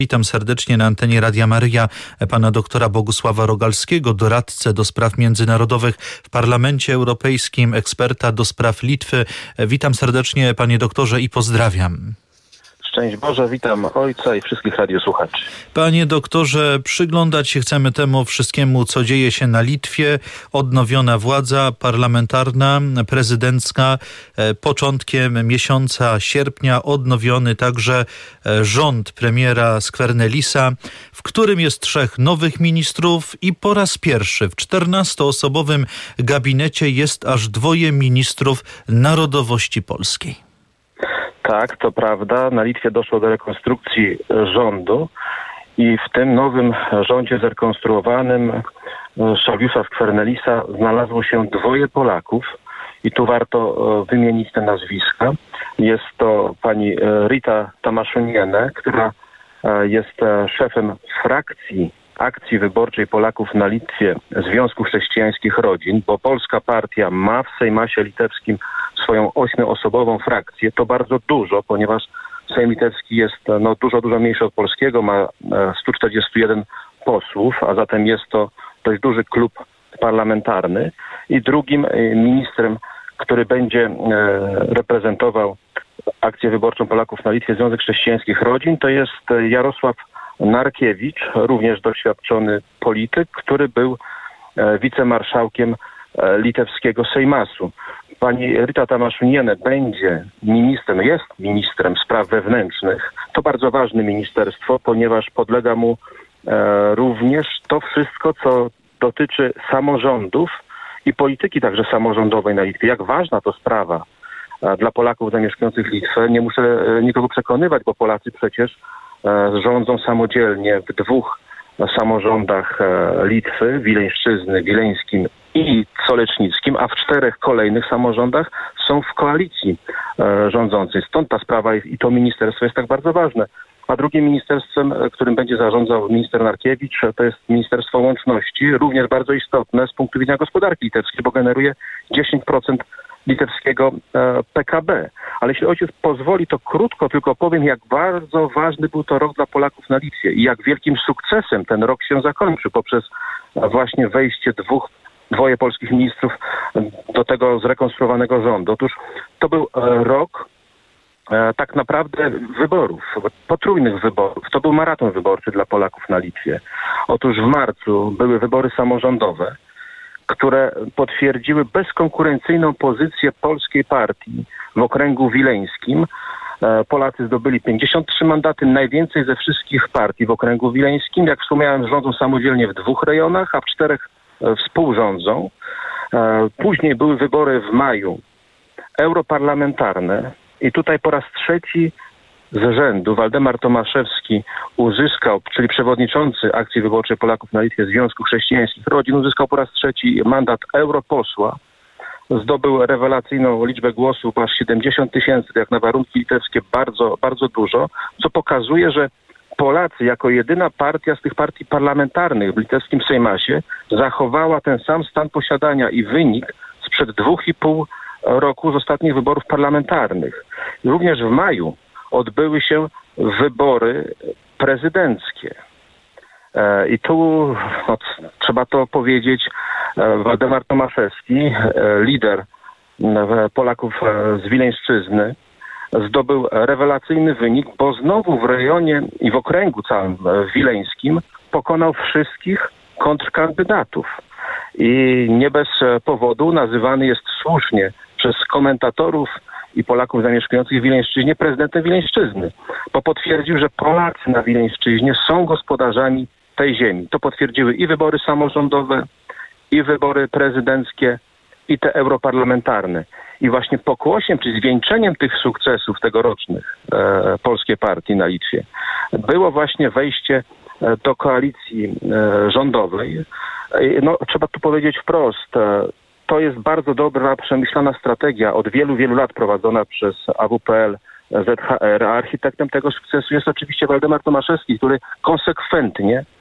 Witam serdecznie na antenie Radia Maryja pana doktora Bogusława Rogalskiego, doradcę do spraw międzynarodowych w Parlamencie Europejskim, eksperta do spraw Litwy. Witam serdecznie, panie doktorze, i pozdrawiam. Szczęść Boże, witam ojca i wszystkich radiosłuchaczy. Panie doktorze, przyglądać się chcemy temu wszystkiemu, co dzieje się na Litwie. Odnowiona władza parlamentarna, prezydencka. Początkiem miesiąca sierpnia odnowiony także rząd premiera Skvernelisa, w którym jest 3 nowych ministrów i po raz pierwszy w 14-osobowym gabinecie jest aż 2 ministrów narodowości polskiej. Tak, to prawda. Na Litwie doszło do rekonstrukcji rządu i w tym nowym rządzie zrekonstruowanym Szaliusza Skvernelisa znalazło się 2 Polaków i tu warto wymienić te nazwiska. Jest to pani Rita Tamaszuniene, która jest szefem frakcji akcji wyborczej Polaków na Litwie Związku Chrześcijańskich Rodzin, bo polska partia ma w Sejmasie litewskim swoją 8-osobową frakcję. To bardzo dużo, ponieważ Sejm litewski jest dużo mniejszy od polskiego, ma 141 posłów, a zatem jest to dość duży klub parlamentarny. I drugim ministrem, który będzie reprezentował akcję wyborczą Polaków na Litwie Związek Chrześcijańskich Rodzin, to jest Jarosław Narkiewicz, również doświadczony polityk, który był wicemarszałkiem litewskiego Sejmasu. Pani Rita Tamaszuniene jest ministrem spraw wewnętrznych. To bardzo ważne ministerstwo, ponieważ podlega mu również to wszystko, co dotyczy samorządów i polityki także samorządowej na Litwie. Jak ważna to sprawa dla Polaków zamieszkujących Litwę. Nie muszę nikogo przekonywać, bo Polacy przecież rządzą samodzielnie w 2 samorządach Litwy, Wileńszczyzny, Wileńskim i Solecznickim, a w 4 kolejnych samorządach są w koalicji rządzącej. Stąd ta sprawa i to ministerstwo jest tak bardzo ważne. A drugim ministerstwem, którym będzie zarządzał minister Narkiewicz, to jest Ministerstwo Łączności, również bardzo istotne z punktu widzenia gospodarki litewskiej, bo generuje 10% litewskiego PKB. Ale jeśli ojciec pozwoli, to krótko tylko powiem, jak bardzo ważny był to rok dla Polaków na Litwie i jak wielkim sukcesem ten rok się zakończył poprzez właśnie wejście 2 polskich ministrów do tego zrekonstruowanego rządu. Otóż to był rok tak naprawdę wyborów, potrójnych wyborów. To był maraton wyborczy dla Polaków na Litwie. Otóż w marcu były wybory samorządowe, które potwierdziły bezkonkurencyjną pozycję polskiej partii w okręgu wileńskim. Polacy zdobyli 53 mandaty, najwięcej ze wszystkich partii w okręgu wileńskim. Jak wspomniałem, rządzą samodzielnie w 2 rejonach, a w 4 współrządzą. Później były wybory w maju europarlamentarne i tutaj po raz 3 z rzędu Waldemar Tomaszewski uzyskał, czyli przewodniczący akcji wyborczej Polaków na Litwie Związku Chrześcijańskich Rodzin, uzyskał po raz 3 mandat europosła. Zdobył rewelacyjną liczbę głosów, aż 70 000, jak na warunki litewskie bardzo, bardzo dużo, co pokazuje, że Polacy jako jedyna partia z tych partii parlamentarnych w litewskim Sejmasie zachowała ten sam stan posiadania i wynik sprzed 2,5 roku z ostatnich wyborów parlamentarnych. Również w maju odbyły się wybory prezydenckie. I tu trzeba to powiedzieć, Waldemar Tomaszewski, lider Polaków z Wileńszczyzny, zdobył rewelacyjny wynik, bo znowu w rejonie i w okręgu całym wileńskim pokonał wszystkich kontrkandydatów. I nie bez powodu nazywany jest słusznie przez komentatorów i Polaków zamieszkujących w Wileńszczyźnie prezydentem Wileńszczyzny, bo potwierdził, że Polacy na Wileńszczyźnie są gospodarzami tej ziemi. To potwierdziły i wybory samorządowe, i wybory prezydenckie, i te europarlamentarne. I właśnie pokłosiem, czy zwieńczeniem tych sukcesów tegorocznych polskiej partii na Litwie było właśnie wejście do koalicji rządowej. Trzeba tu powiedzieć wprost, to jest bardzo dobra, przemyślana strategia, od wielu, wielu lat prowadzona przez AWPL, ZHR, a architektem tego sukcesu jest oczywiście Waldemar Tomaszewski, który konsekwentnie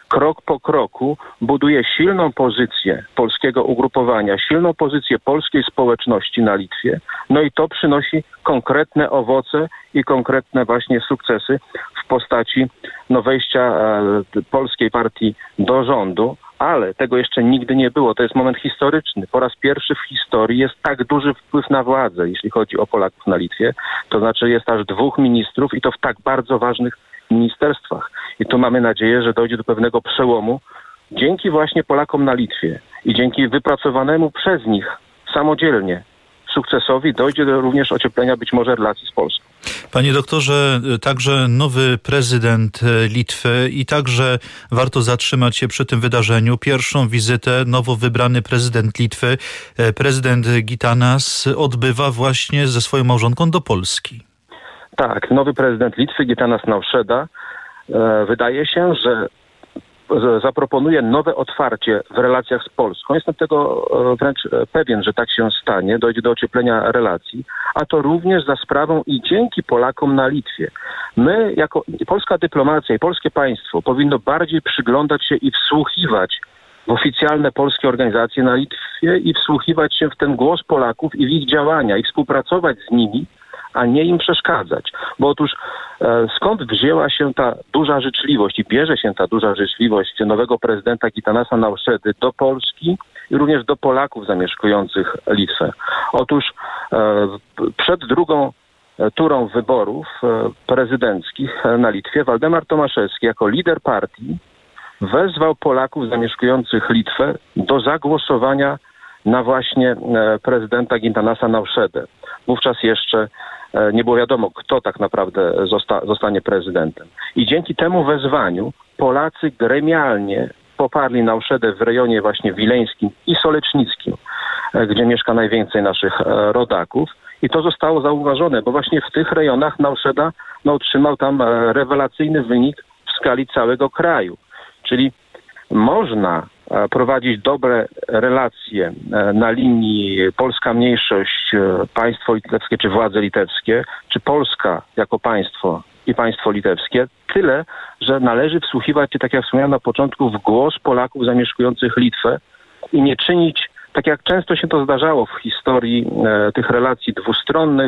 krok po kroku buduje silną pozycję polskiego ugrupowania, silną pozycję polskiej społeczności na Litwie. No i to przynosi konkretne owoce i konkretne właśnie sukcesy w postaci wejścia polskiej partii do rządu. Ale tego jeszcze nigdy nie było. To jest moment historyczny. Po raz pierwszy w historii jest tak duży wpływ na władzę, jeśli chodzi o Polaków na Litwie. To znaczy jest aż 2 ministrów i to w tak bardzo ważnych ministerstwach. I tu mamy nadzieję, że dojdzie do pewnego przełomu dzięki właśnie Polakom na Litwie i dzięki wypracowanemu przez nich samodzielnie sukcesowi dojdzie do również ocieplenia być może relacji z Polską. Panie doktorze, także nowy prezydent Litwy i także warto zatrzymać się przy tym wydarzeniu. Pierwszą wizytę nowo wybrany prezydent Litwy, prezydent Gitanas, odbywa właśnie ze swoją małżonką do Polski. Tak, nowy prezydent Litwy, Gitanas Nausėda, wydaje się, że zaproponuje nowe otwarcie w relacjach z Polską. Jestem tego wręcz pewien, że tak się stanie, dojdzie do ocieplenia relacji, a to również za sprawą i dzięki Polakom na Litwie. My, jako polska dyplomacja i polskie państwo, powinno bardziej przyglądać się i wsłuchiwać w oficjalne polskie organizacje na Litwie i wsłuchiwać się w ten głos Polaków i w ich działania i współpracować z nimi, a nie im przeszkadzać. Bo otóż skąd wzięła się ta duża życzliwość i bierze się ta duża życzliwość nowego prezydenta Gitanasa Nausėdy do Polski i również do Polaków zamieszkujących Litwę? Otóż przed drugą turą wyborów prezydenckich na Litwie Waldemar Tomaszewski jako lider partii wezwał Polaków zamieszkujących Litwę do zagłosowania na właśnie prezydenta Gitanasa Nausėdę. Wówczas jeszcze nie było wiadomo, kto tak naprawdę zostanie prezydentem. I dzięki temu wezwaniu Polacy gremialnie poparli Nausėdę w rejonie właśnie wileńskim i solecznickim, gdzie mieszka najwięcej naszych rodaków. I to zostało zauważone, bo właśnie w tych rejonach Nausėda otrzymał tam rewelacyjny wynik w skali całego kraju. Czyli można prowadzić dobre relacje na linii polska mniejszość, państwo litewskie czy władze litewskie, czy Polska jako państwo i państwo litewskie, tyle, że należy wsłuchiwać się, tak jak wspomniałem na początku, w głos Polaków zamieszkujących Litwę i nie czynić, tak jak często się to zdarzało w historii tych relacji dwustronnych,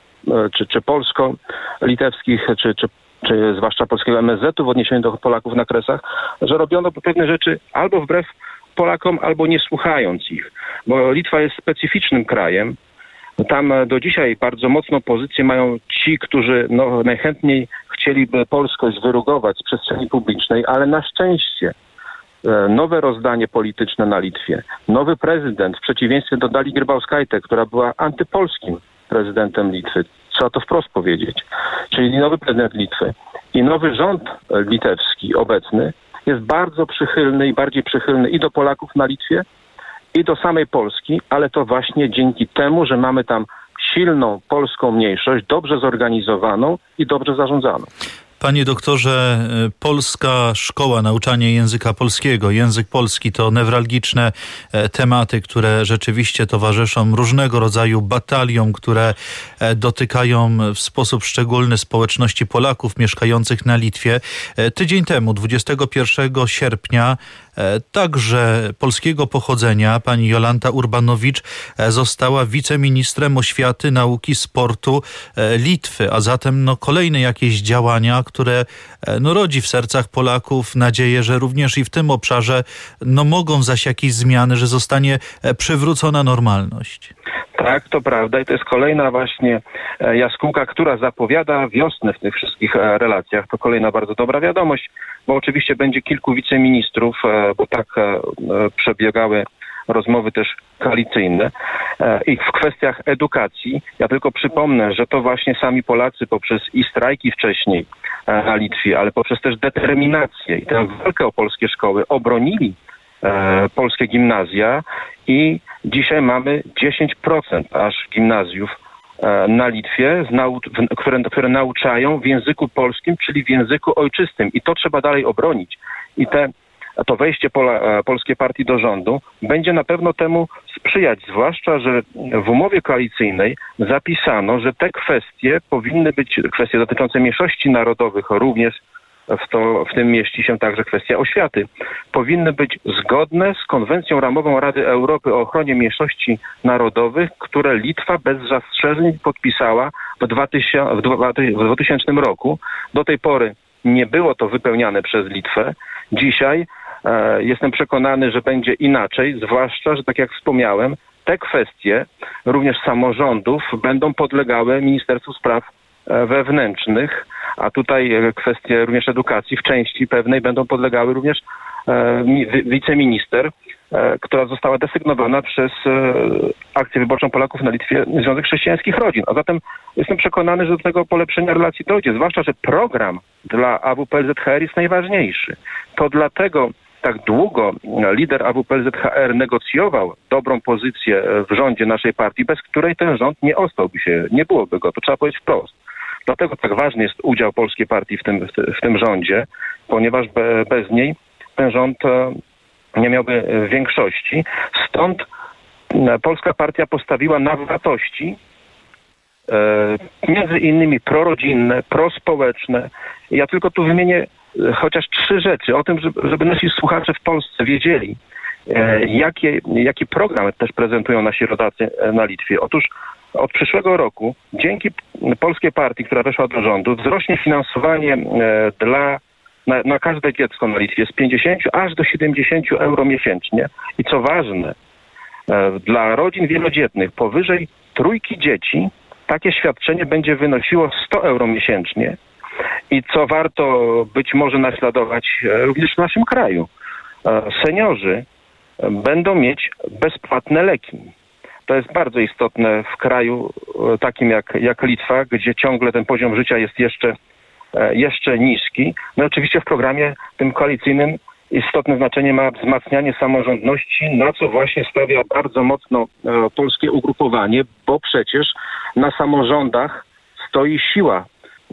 czy polsko-litewskich, czy zwłaszcza polskiego MSZ-u w odniesieniu do Polaków na Kresach, że robiono pewne rzeczy albo wbrew Polakom, albo nie słuchając ich. Bo Litwa jest specyficznym krajem. Tam do dzisiaj bardzo mocną pozycję mają ci, którzy najchętniej chcieliby polskość wyrugować z przestrzeni publicznej, ale na szczęście nowe rozdanie polityczne na Litwie, nowy prezydent w przeciwieństwie do Dalii Grybauskaitė, która była antypolskim prezydentem Litwy, trzeba to wprost powiedzieć, czyli nowy prezydent Litwy i nowy rząd litewski obecny jest bardzo przychylny i bardziej przychylny i do Polaków na Litwie, i do samej Polski, ale to właśnie dzięki temu, że mamy tam silną polską mniejszość, dobrze zorganizowaną i dobrze zarządzaną. Panie doktorze, polska szkoła, nauczanie języka polskiego, język polski to newralgiczne tematy, które rzeczywiście towarzyszą różnego rodzaju bataliom, które dotykają w sposób szczególny społeczności Polaków mieszkających na Litwie. Tydzień temu, 21 sierpnia, także polskiego pochodzenia, pani Jolanta Urbanowicz została wiceministrem oświaty, nauki, sportu Litwy, a zatem kolejne jakieś działania, które rodzi w sercach Polaków nadzieję, że również i w tym obszarze mogą zaś jakieś zmiany, że zostanie przywrócona normalność. Tak, to prawda i to jest kolejna właśnie jaskółka, która zapowiada wiosnę w tych wszystkich relacjach. To kolejna bardzo dobra wiadomość, bo oczywiście będzie kilku wiceministrów, bo tak przebiegały rozmowy też koalicyjne. I w kwestiach edukacji, ja tylko przypomnę, że to właśnie sami Polacy poprzez i strajki wcześniej na Litwie, ale poprzez też determinację i tę walkę o polskie szkoły obronili polskie gimnazja i dzisiaj mamy 10% aż gimnazjów na Litwie, które nauczają w języku polskim, czyli w języku ojczystym i to trzeba dalej obronić. I to wejście Polskiej Partii do rządu będzie na pewno temu sprzyjać, zwłaszcza, że w umowie koalicyjnej zapisano, że te kwestie powinny być, kwestie dotyczące mniejszości narodowych również w tym mieści się także kwestia oświaty, powinny być zgodne z konwencją ramową Rady Europy o ochronie mniejszości narodowych, które Litwa bez zastrzeżeń podpisała w 2000 roku. Do tej pory nie było to wypełniane przez Litwę. Dzisiaj jestem przekonany, że będzie inaczej, zwłaszcza, że tak jak wspomniałem, te kwestie również samorządów będą podlegały Ministerstwu Spraw Wewnętrznych, a tutaj kwestie również edukacji w części pewnej będą podlegały również wiceminister, która została desygnowana przez Akcję Wyborczą Polaków na Litwie, Związek Chrześcijańskich Rodzin. A zatem jestem przekonany, że do tego polepszenia relacji dojdzie, zwłaszcza, że program dla AWPL-ZHR jest najważniejszy. To dlatego tak długo lider AWPL-ZHR negocjował dobrą pozycję w rządzie naszej partii, bez której ten rząd nie ostałby się, nie byłoby go, to trzeba powiedzieć wprost. Dlatego tak ważny jest udział polskiej partii w tym rządzie, ponieważ bez niej ten rząd nie miałby większości. Stąd polska partia postawiła na wartości między innymi prorodzinne, prospołeczne. Ja tylko tu wymienię chociaż 3 rzeczy o tym, żeby nasi słuchacze w Polsce wiedzieli, jaki program też prezentują nasi rodacy na Litwie. Otóż od przyszłego roku dzięki polskiej partii, która weszła do rządu, wzrośnie finansowanie na każde dziecko na Litwie z 50 aż do 70 euro miesięcznie. I co ważne, dla rodzin wielodzietnych powyżej 3 dzieci takie świadczenie będzie wynosiło 100 euro miesięcznie. I co warto być może naśladować również w naszym kraju, seniorzy będą mieć bezpłatne leki. To jest bardzo istotne w kraju takim jak Litwa, gdzie ciągle ten poziom życia jest jeszcze niski. No i oczywiście w programie tym koalicyjnym istotne znaczenie ma wzmacnianie samorządności, na co właśnie stawia bardzo mocno polskie ugrupowanie, bo przecież na samorządach stoi siła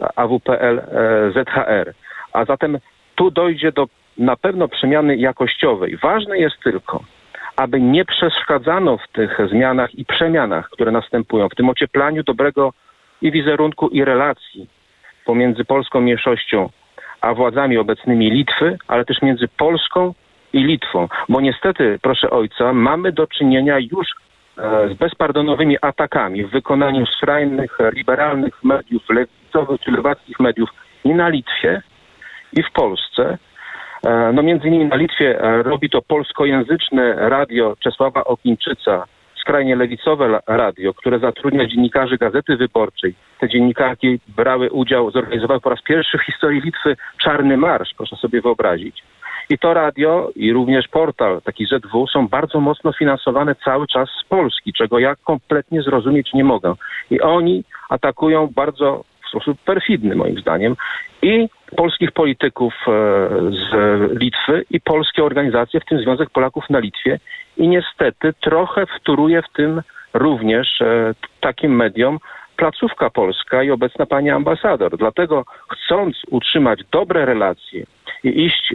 AWPL-ZHR. A zatem tu dojdzie do na pewno przemiany jakościowej. Ważne jest tylko, aby nie przeszkadzano w tych zmianach i przemianach, które następują, w tym ocieplaniu dobrego i wizerunku, i relacji pomiędzy polską mniejszością a władzami obecnymi Litwy, ale też między Polską i Litwą. Bo niestety, proszę ojca, mamy do czynienia już z bezpardonowymi atakami w wykonaniu skrajnych, liberalnych mediów, lewicowych czy lewackich mediów i na Litwie, i w Polsce. No między innymi na Litwie robi to polskojęzyczne radio Czesława Okińczyca, skrajnie lewicowe radio, które zatrudnia dziennikarzy Gazety Wyborczej. Te dziennikarki brały udział, zorganizowały po raz pierwszy w historii Litwy Czarny Marsz, proszę sobie wyobrazić. I to radio i również portal, taki ZW, są bardzo mocno finansowane cały czas z Polski, czego ja kompletnie zrozumieć nie mogę. I oni atakują bardzo w sposób perfidny, moim zdaniem, i polskich polityków z Litwy, i polskie organizacje, w tym Związek Polaków na Litwie. I niestety trochę wtóruje w tym również takim mediom placówka polska i obecna pani ambasador. Dlatego chcąc utrzymać dobre relacje i iść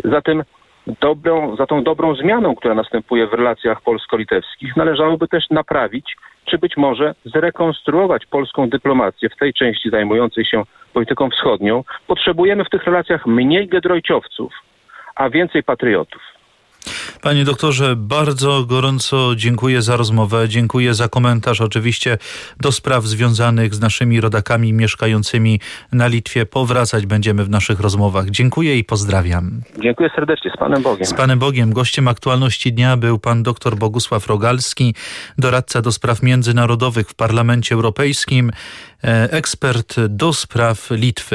za tą dobrą zmianą, która następuje w relacjach polsko-litewskich, należałoby też naprawić, czy być może zrekonstruować polską dyplomację w tej części zajmującej się polityką wschodnią. Potrzebujemy w tych relacjach mniej gedrojciowców, a więcej patriotów. Panie doktorze, bardzo gorąco dziękuję za rozmowę, dziękuję za komentarz oczywiście do spraw związanych z naszymi rodakami mieszkającymi na Litwie. Powracać będziemy w naszych rozmowach. Dziękuję i pozdrawiam. Dziękuję serdecznie, z Panem Bogiem. Z Panem Bogiem. Gościem Aktualności Dnia był pan dr Bogusław Rogalski, doradca do spraw międzynarodowych w Parlamencie Europejskim, ekspert do spraw Litwy.